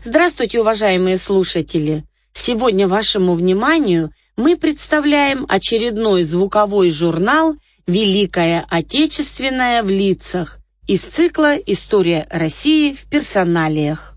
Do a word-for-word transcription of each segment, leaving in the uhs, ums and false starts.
Здравствуйте, уважаемые слушатели! Сегодня вашему вниманию мы представляем очередной звуковой журнал «Великая Отечественная в лицах» из цикла «История России в персоналиях».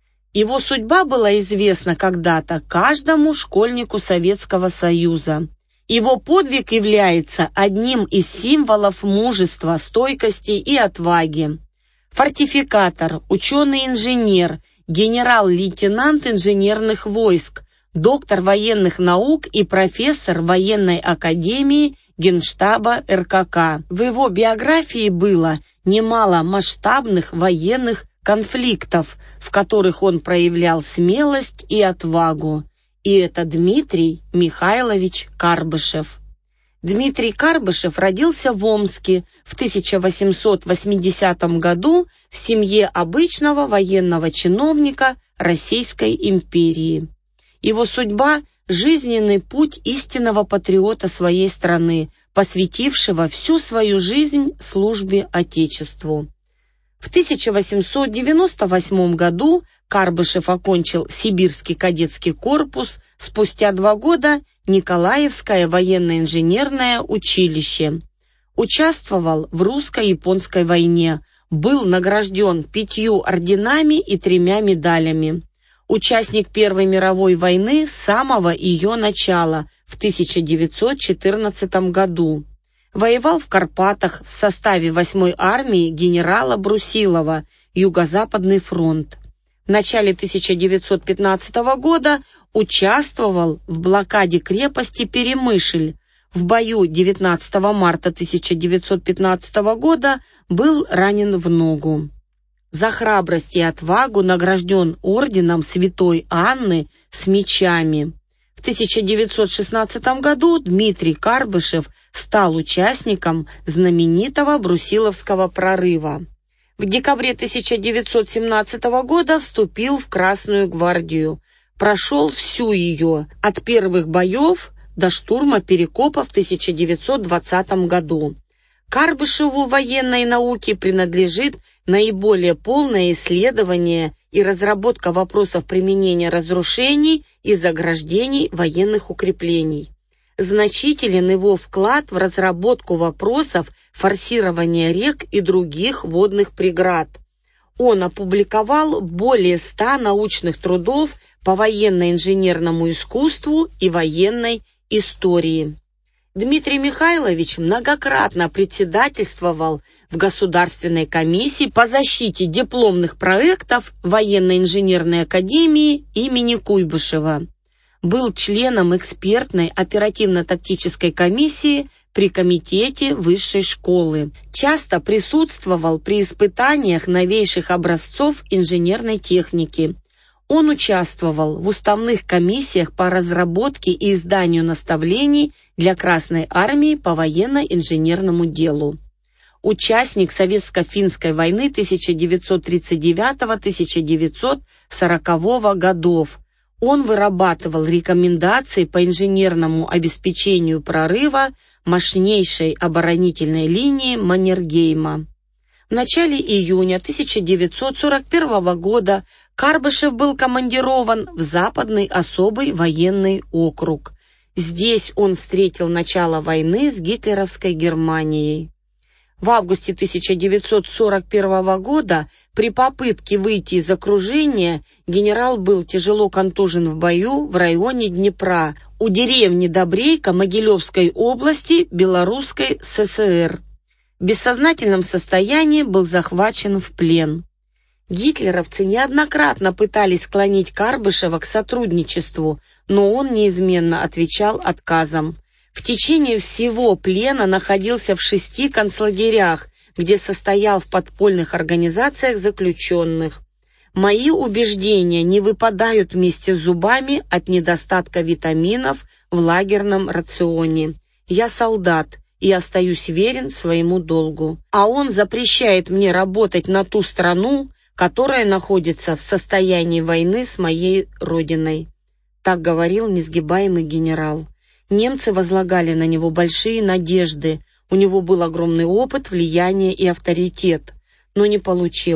Его судьба была известна когда-то каждому школьнику Советского Союза. Его подвиг является одним из символов мужества, стойкости и отваги. Фортификатор, ученый-инженер, генерал-лейтенант инженерных войск, доктор военных наук и профессор военной академии Генштаба эр ка ка. В его биографии было немало масштабных военных конфликтов, в которых он проявлял смелость и отвагу. И это Дмитрий Михайлович Карбышев. Дмитрий Карбышев родился в Омске в тысяча восемьсот восьмидесятом году в семье обычного военного чиновника Российской империи. Его судьба – жизненный путь истинного патриота своей страны, посвятившего всю свою жизнь службе Отечеству. В тысяча восемьсот девяносто восьмом году Карбышев окончил Сибирский кадетский корпус, спустя два года – Николаевское военно-инженерное училище. Участвовал в русско-японской войне, был награжден пятью орденами и тремя медалями. Участник Первой мировой войны с самого ее начала в тысяча девятьсот четырнадцатом году. Воевал в Карпатах в составе восьмой армии генерала Брусилова, Юго-Западный фронт. В начале тысяча девятьсот пятнадцатого года участвовал в блокаде крепости Перемышль. В бою девятнадцатого марта тысяча девятьсот пятнадцатого года был ранен в ногу. За храбрость и отвагу награжден орденом Святой Анны с мечами. В тысяча девятьсот шестнадцатом году Дмитрий Карбышев стал участником знаменитого Брусиловского прорыва. В декабре тысяча девятьсот семнадцатого года вступил в Красную гвардию, прошел всю ее, от первых боев до штурма Перекопа в тысяча девятьсот двадцатом году. Карбышеву в военной науке принадлежит наиболее полное исследование и разработка вопросов применения разрушений и заграждений военных укреплений. Значителен его вклад в разработку вопросов форсирования рек и других водных преград. Он опубликовал более ста научных трудов по военно-инженерному искусству и военной истории. Дмитрий Михайлович многократно председательствовал в Государственной комиссии по защите дипломных проектов Военно-инженерной академии имени Куйбышева. Был членом экспертной оперативно-тактической комиссии при комитете высшей школы. Часто присутствовал при испытаниях новейших образцов инженерной техники. Он участвовал в уставных комиссиях по разработке и изданию наставлений для Красной армии по военно-инженерному делу. Участник Советско-финской войны тысяча девятьсот тридцать девятого — тысяча девятьсот сорокового годов. Он вырабатывал рекомендации по инженерному обеспечению прорыва мощнейшей оборонительной линии Маннергейма. В начале июня тысяча девятьсот сорок первого года Карбышев был командирован в Западный особый военный округ. Здесь он встретил начало войны с гитлеровской Германией. В августе тысяча девятьсот сорок первого года при попытке выйти из окружения генерал был тяжело контужен в бою в районе Днепра у деревни Добрейка Могилевской области Белорусской эс эс эр. В бессознательном состоянии был захвачен в плен. Гитлеровцы неоднократно пытались склонить Карбышева к сотрудничеству, но он неизменно отвечал отказом. В течение всего плена находился в шести концлагерях, где состоял в подпольных организациях заключенных. Мои убеждения не выпадают вместе с зубами от недостатка витаминов в лагерном рационе. Я солдат и остаюсь верен своему долгу. А он запрещает мне работать на ту страну, которая находится в состоянии войны с моей родиной. Так говорил несгибаемый генерал. Немцы возлагали на него большие надежды. У него был огромный опыт, влияние и авторитет. Но не получилось.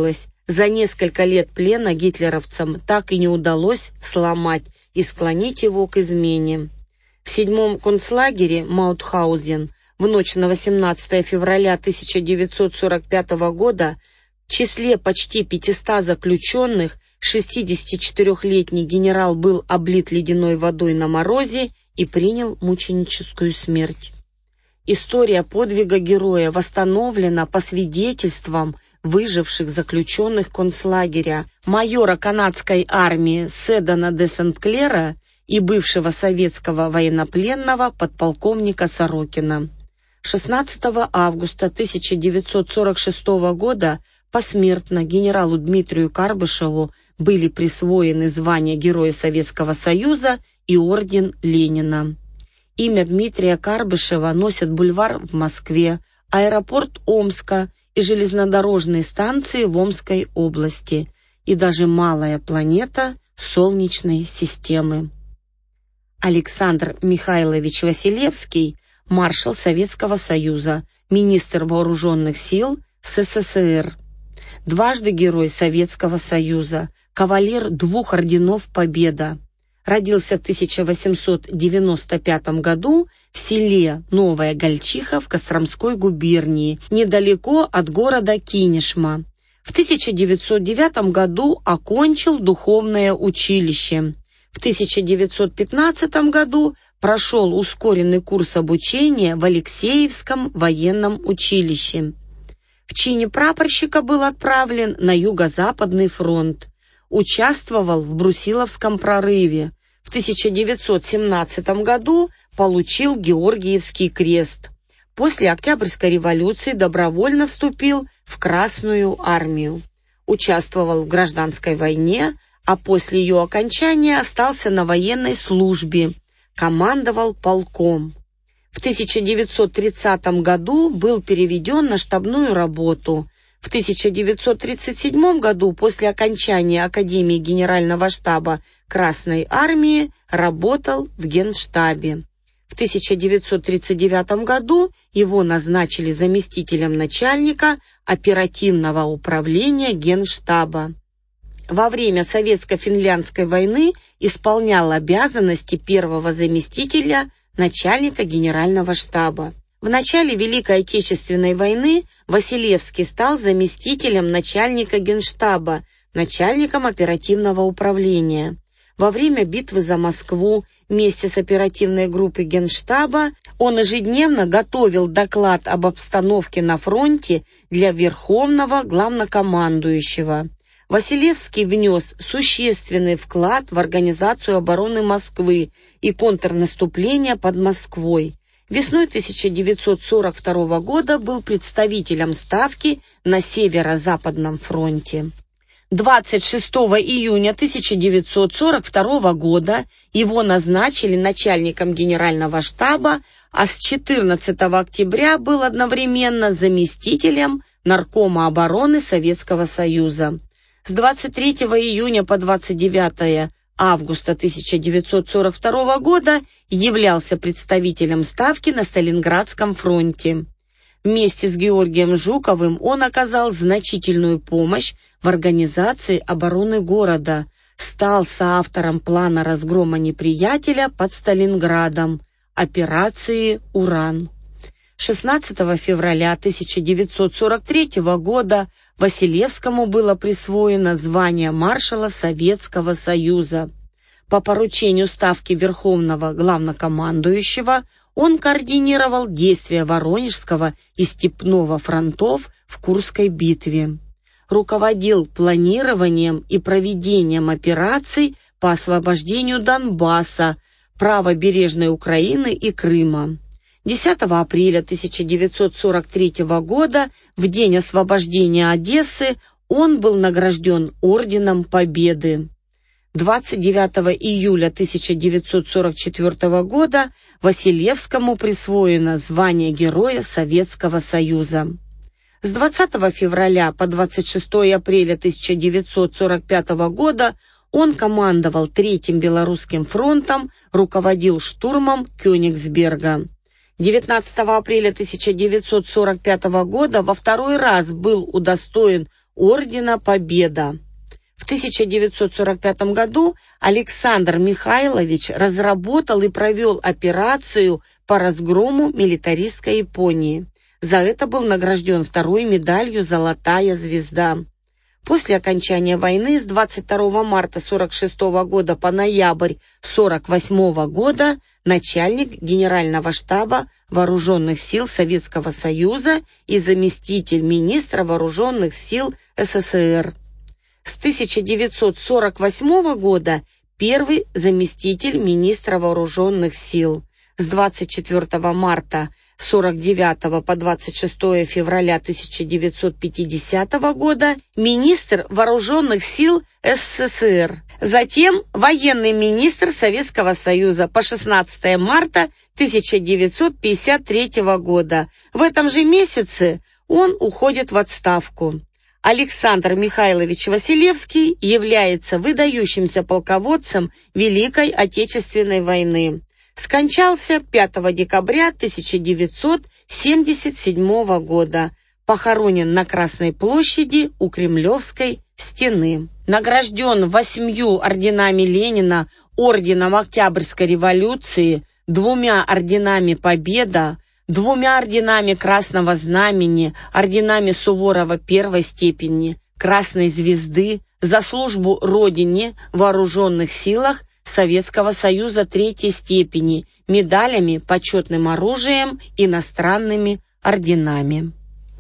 За несколько лет плена гитлеровцам так и не удалось сломать и склонить его к измене. В седьмом концлагере Маутхаузен в ночь на восемнадцатое февраля тысяча девятьсот сорок пятого года в числе почти пятисот заключенных шестидесятичетырёхлетний генерал был облит ледяной водой на морозе и принял мученическую смерть. История подвига героя восстановлена по свидетельствам выживших заключенных концлагеря, майора канадской армии Седана де Сент-Клера и бывшего советского военнопленного подполковника Сорокина. шестнадцатого августа тысяча девятьсот сорок шестого года посмертно генералу Дмитрию Карбышеву были присвоены звания Героя Советского Союза и орден Ленина. Имя Дмитрия Карбышева носят бульвар в Москве, аэропорт Омска и железнодорожные станции в Омской области, и даже малая планета Солнечной системы. Александр Михайлович Василевский, маршал Советского Союза, министр вооруженных сил СССР, дважды Герой Советского Союза, кавалер двух орденов Победа. Родился в тысяча восемьсот девяносто пятом году в селе Новая Гольчиха в Костромской губернии, недалеко от города Кинешма. В тысяча девятьсот девятом году окончил духовное училище. В тысяча девятьсот пятнадцатом году прошел ускоренный курс обучения в Алексеевском военном училище. В чине прапорщика был отправлен на Юго-Западный фронт. Участвовал в Брусиловском прорыве. В тысяча девятьсот семнадцатом году получил Георгиевский крест. После Октябрьской революции добровольно вступил в Красную армию. Участвовал в гражданской войне, а после ее окончания остался на военной службе. Командовал полком. В тысяча девятьсот тридцатом году был переведен на штабную работу. В тысяча девятьсот тридцать седьмом году, после окончания Академии Генерального штаба Красной армии, работал в Генштабе. В тысяча девятьсот тридцать девятом году его назначили заместителем начальника оперативного управления Генштаба. Во время Советско-финляндской войны исполнял обязанности первого заместителя начальника Генерального штаба. В начале Великой Отечественной войны Василевский стал заместителем начальника Генштаба, начальником оперативного управления. Во время битвы за Москву вместе с оперативной группой Генштаба он ежедневно готовил доклад об обстановке на фронте для Верховного Главнокомандующего. Василевский внес существенный вклад в организацию обороны Москвы и контрнаступления под Москвой. Весной тысяча девятьсот сорок второго года был представителем Ставки на Северо-Западном фронте. двадцать шестого июня тысяча девятьсот сорок второго года его назначили начальником Генерального штаба, а с четырнадцатого октября был одновременно заместителем Наркома обороны Советского Союза. С двадцать третьего июня по двадцать девятое августа тысяча девятьсот сорок второго года являлся представителем Ставки на Сталинградском фронте. Вместе с Георгием Жуковым он оказал значительную помощь в организации обороны города, стал соавтором плана разгрома неприятеля под Сталинградом, операции «Уран». шестнадцатого февраля тысяча девятьсот сорок третьего года Василевскому было присвоено звание маршала Советского Союза. По поручению Ставки Верховного Главнокомандующего он координировал действия Воронежского и Степного фронтов в Курской битве. Руководил планированием и проведением операций по освобождению Донбасса, правобережной Украины и Крыма. десятого апреля тысяча девятьсот сорок третьего года, в день освобождения Одессы, он был награжден Орденом Победы. двадцать девятого июля тысяча девятьсот сорок четвертого года Василевскому присвоено звание Героя Советского Союза. С двадцатого февраля по двадцать шестое апреля тысяча девятьсот сорок пятого года он командовал Третьим Белорусским фронтом, руководил штурмом Кёнигсберга. девятнадцатого апреля тысяча девятьсот сорок пятого года во второй раз был удостоен ордена Победа. В тысяча девятьсот сорок пятом году Александр Михайлович разработал и провел операцию по разгрому милитаристской Японии. За это был награжден второй медалью «Золотая звезда». После окончания войны с двадцать второго марта сорок шестого года по ноябрь сорок восьмого года начальник Генерального штаба Вооруженных сил Советского Союза и заместитель министра Вооруженных сил СССР. С тысяча девятьсот сорок восьмого года первый заместитель министра Вооруженных сил. С двадцать четвёртого марта сорок девятого по двадцать шестое февраля тысяча девятьсот пятидесятого года министр Вооруженных сил СССР. Затем военный министр Советского Союза по шестнадцатое марта тысяча девятьсот пятьдесят третьего года. В этом же месяце он уходит в отставку. Александр Михайлович Василевский является выдающимся полководцем Великой Отечественной войны. Скончался пятого декабря тысяча девятьсот семьдесят седьмого года. Похоронен на Красной площади у Кремлевской стены. Награжден восьмью орденами Ленина, орденом Октябрьской революции, двумя орденами Победа, двумя орденами Красного Знамени, орденами Суворова первой степени, Красной Звезды, за службу Родине в Вооруженных силах Советского Союза третьей степени, медалями, почетным оружием, иностранными орденами.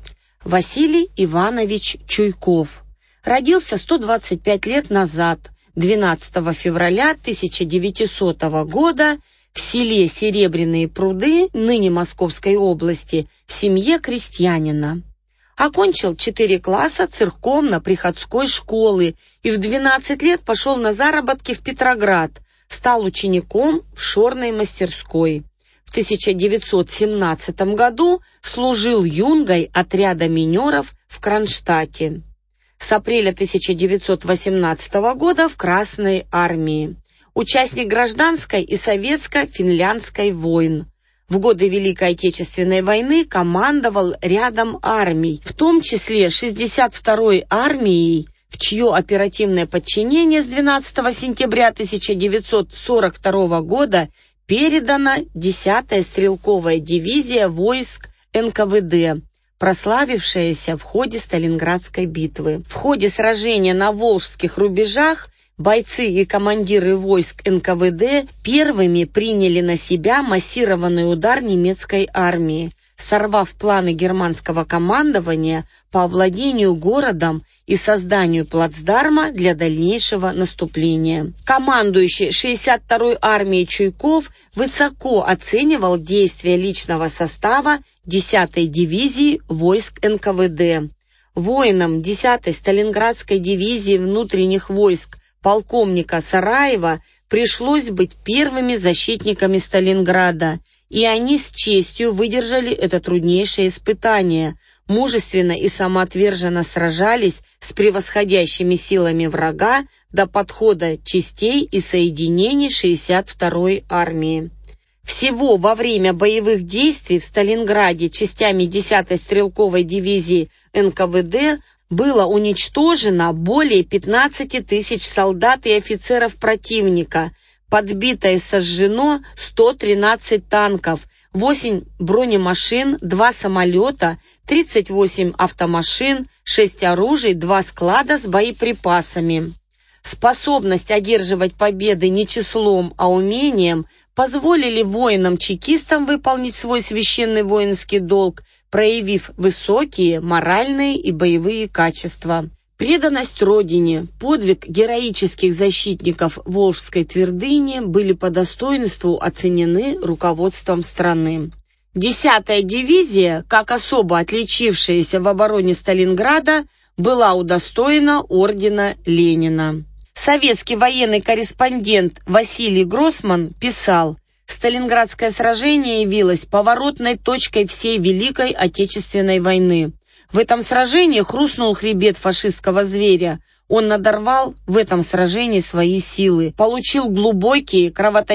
Василий Иванович Чуйков родился сто двадцать пять лет назад, двенадцатого февраля тысяча девятисотого года, в селе Серебряные пруды, ныне Московской области, в семье крестьянина. Окончил четыре класса церковно-приходской школы и в двенадцать лет пошел на заработки в Петроград, стал учеником в шорной мастерской. В тысяча девятьсот семнадцатом году служил юнгой отряда минеров в Кронштадте. С апреля тысяча девятьсот восемнадцатого года в Красной армии. Участник гражданской и советско-финляндской войн. В годы Великой Отечественной войны командовал рядом армий, в том числе шестьдесят второй армией, в чье оперативное подчинение с двенадцатого сентября тысяча девятьсот сорок второго года передана десятая стрелковая дивизия войск эн ка вэ дэ, прославившаяся в ходе Сталинградской битвы. В ходе сражения на Волжских рубежах бойцы и командиры войск эн ка вэ дэ первыми приняли на себя массированный удар немецкой армии, сорвав планы германского командования по овладению городом и созданию плацдарма для дальнейшего наступления. Командующий шестьдесят второй армией Чуйков высоко оценивал действия личного состава десятой дивизии войск эн ка вэ дэ. Воинам десятой Сталинградской дивизии внутренних войск полковника Сараева пришлось быть первыми защитниками Сталинграда, и они с честью выдержали это труднейшее испытание, мужественно и самоотверженно сражались с превосходящими силами врага до подхода частей и соединений шестьдесят второй армии. Всего во время боевых действий в Сталинграде частями десятой стрелковой дивизии эн ка вэ дэ было уничтожено более пятнадцати тысяч солдат и офицеров противника, подбито и сожжено сто тринадцать танков, восемь бронемашин, два самолета, тридцать восемь автомашин, шесть оружий, два склада с боеприпасами. Способность одерживать победы не числом, а умением позволили воинам-чекистам выполнить свой священный воинский долг, проявив высокие моральные и боевые качества. Преданность Родине, подвиг героических защитников Волжской твердыни были по достоинству оценены руководством страны. Десятая дивизия, как особо отличившаяся в обороне Сталинграда, была удостоена ордена Ленина. Советский военный корреспондент Василий Гроссман писал: «Сталинградское сражение явилось поворотной точкой всей Великой Отечественной войны. В этом сражении хрустнул хребет фашистского зверя. Он надорвал в этом сражении свои силы, получил глубокие,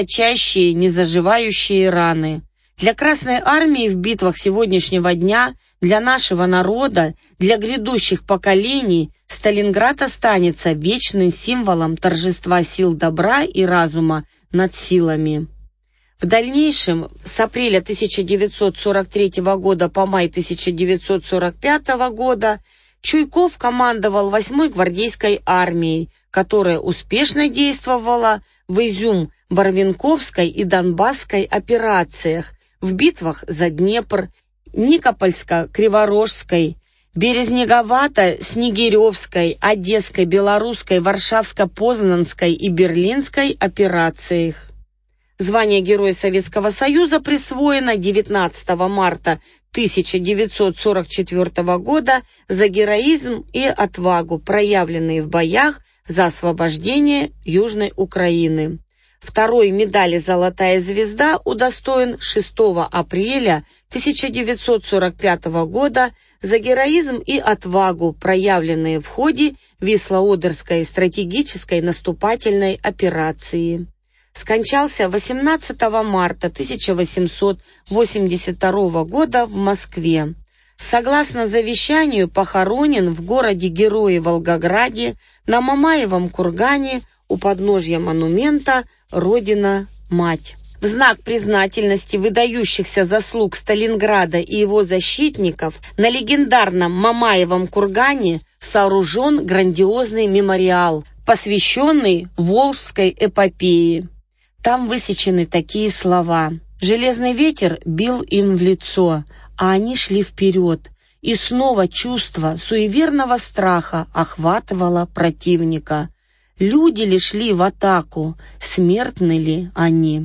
кровоточащие, незаживающие раны. Для Красной армии в битвах сегодняшнего дня Для нашего народа, для грядущих поколений Сталинград останется вечным символом торжества сил добра и разума над силами. В дальнейшем, с апреля тысяча девятьсот сорок третьего года по май тысяча девятьсот сорок пятого года Чуйков командовал восьмой гвардейской армией, которая успешно действовала в Изюм-Барвинковской и Донбасской операциях, в битвах за Днепр, Никопольско-Криворожской, Березнеговато-Снегиревской, Одесской, Белорусской, Варшавско-Познанской и Берлинской операциях. Звание Героя Советского Союза присвоено девятнадцатого марта тысяча девятьсот сорок четвертого года за героизм и отвагу, проявленные в боях за освобождение Южной Украины. Второй медали «Золотая звезда» удостоен шестого апреля тысяча девятьсот сорок пятого года за героизм и отвагу, проявленные в ходе Вислоодерской стратегической наступательной операции. Скончался восемнадцатого марта тысяча восемьсот восемьдесят второго года в Москве. Согласно завещанию, похоронен в городе-герое Волгограде на Мамаевом кургане у подножья монумента «Родина-Мать». В знак признательности выдающихся заслуг Сталинграда и его защитников на легендарном Мамаевом кургане сооружен грандиозный мемориал, посвященный Волжской эпопее. Там высечены такие слова: «Железный ветер бил им в лицо, а они шли вперед, и снова чувство суеверного страха охватывало противника. Люди ли шли в атаку, смертны ли они?»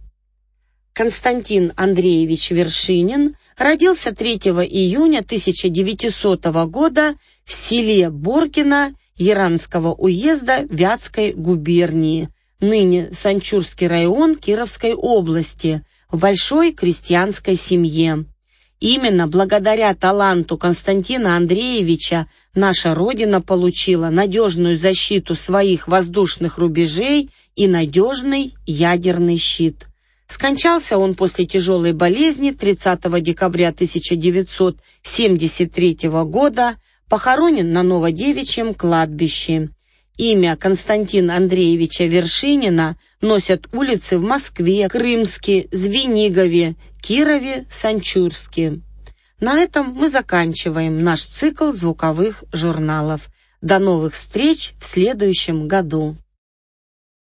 Константин Андреевич Вершинин родился третьего июня тысяча девятисотого года в селе Боркино Яранского уезда Вятской губернии, ныне Санчурский район Кировской области, в большой крестьянской семье. Именно благодаря таланту Константина Андреевича наша Родина получила надежную защиту своих воздушных рубежей и надежный ядерный щит. Скончался он после тяжелой болезни тридцатого декабря тысяча девятьсот семьдесят третьего года, похоронен на Новодевичьем кладбище. Имя Константина Андреевича Вершинина носят улицы в Москве, Крымске, Звенигове, Кирове, Санчурске. На этом мы заканчиваем наш цикл звуковых журналов. До новых встреч в следующем году.